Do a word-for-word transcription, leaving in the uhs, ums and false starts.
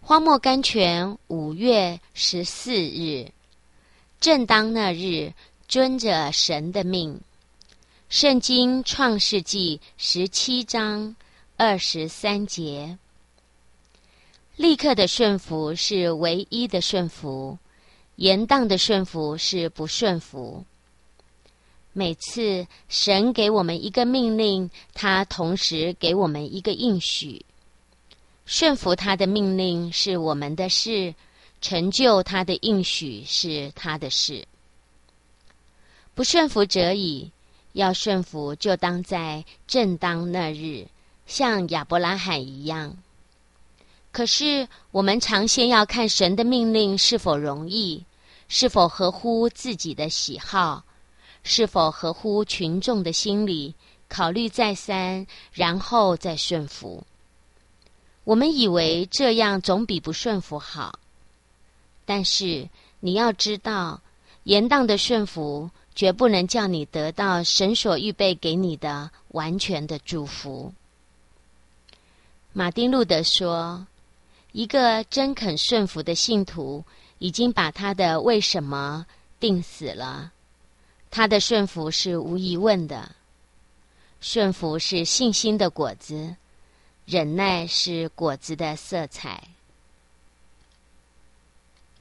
荒漠甘泉五月十四日，正当那日，遵着神的命。圣经创世纪十七章二十三节。立刻的顺服是唯一的顺服，延宕的顺服是不顺服。每次神给我们一个命令，他同时给我们一个应许。顺服他的命令是我们的事，成就他的应许是他的事。不顺服者矣，要顺服就当在正当那日，像亚伯拉罕一样。可是我们常先要看神的命令是否容易，是否合乎自己的喜好，是否合乎群众的心理，考虑再三，然后再顺服。我们以为这样总比不顺服好，但是你要知道，延宕的顺服绝不能叫你得到神所预备给你的完全的祝福。马丁路德说，一个真肯顺服的信徒已经把他的为什么定死了，他的顺服是无疑问的。顺服是信心的果子，忍耐是果子的色彩。